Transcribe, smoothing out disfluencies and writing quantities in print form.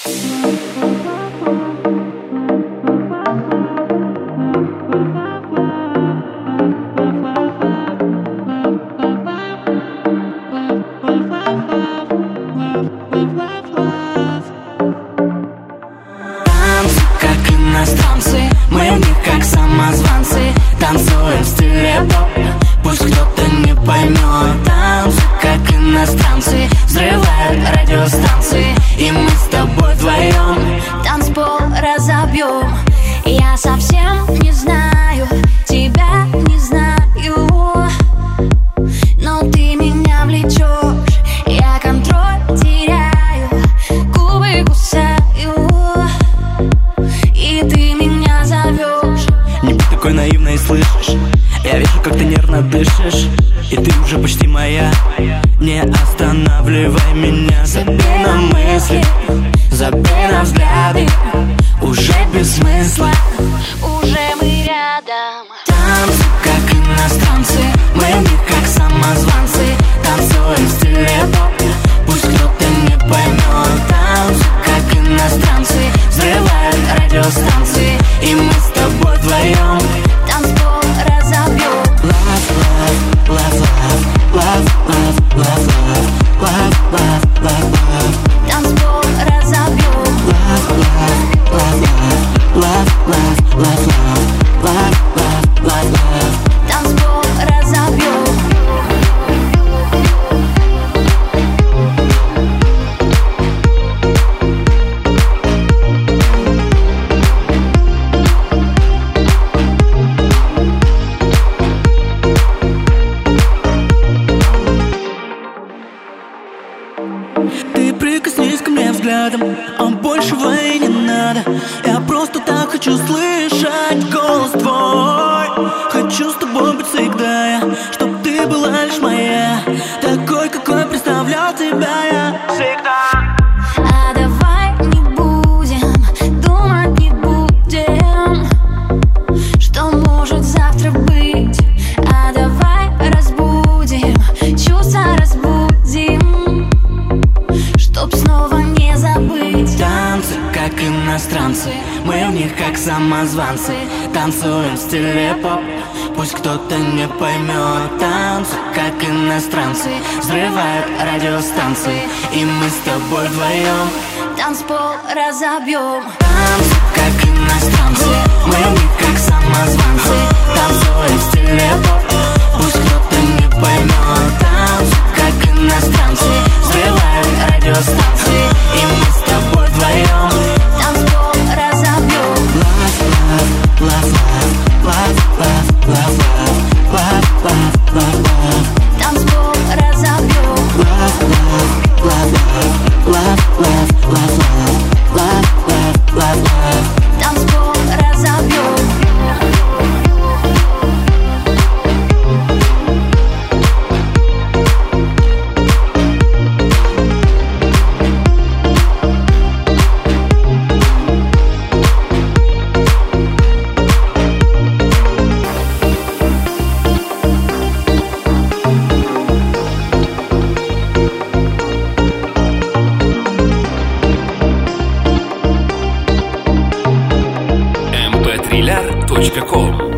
Как иностранцы, мы в них как самозванцы. Танцуем в стиле поп, пусть кто-то не поймет. Танцы, как иностранцы, взрывают радиостанции. И мы с тобой вдвоем танцпол разобьем. Я совсем не знаю, тебя не знаю, но ты меня влечешь, я контроль теряю, губы кусаю, и ты меня зовешь. Не будь такой наивной, слышишь? Я вижу, как ты нервно дышишь, и ты уже почти моя. Не останавливай меня, забей на мысли, забей на взгляды, уже без смысла. Уже мы рядом. Танцы, как иностранцы, мы в них как самозванцы. Танцуем в стиле поп, пусть кто-то не поймет. Танцы, как иностранцы, взрывают радиостанции. И мы с тобой вдвоем Танцпол разобьем. Love, love, love, love, love, love, love, love, love, love, love. Танцпол разобьем. Love, love, love, love, love, love, love, love, love, love, love. Танцпол разобьем. Ты прикоснись ко мне взглядом, а большего и не надо. Я просто так хочу слышать голос твой. Хочу с тобой быть всегда я, чтоб ты была лишь моя, такой, какой представлял тебя я всегда. А давай не будем думать, не будем, что может завтра быть. А давай разбудим, чувства разбудим, чтоб снова не забыть. Танцы, как иностранцы, мы в них как самозванцы. Танцуем в стиле поп, пусть кто-то не поймет. Танцы, как иностранцы, взрывают радиостанции. И мы с тобой вдвоем Танцпол разобьем. Танцы, как иностранцы, мы в них как самозванцы. Танцуем в стиле поп, пусть кто-то не поймет. Танцы, как иностранцы, взрывают радиостанции. И мы с тобой вдвоем Танцпол разобьем. Love, love, love, love, love, love, love, love, love, love. Танцпол разобьем. Love, love, love, love, love, love, love, love, love, love, love. Танцпол разобьем. mp3lar.com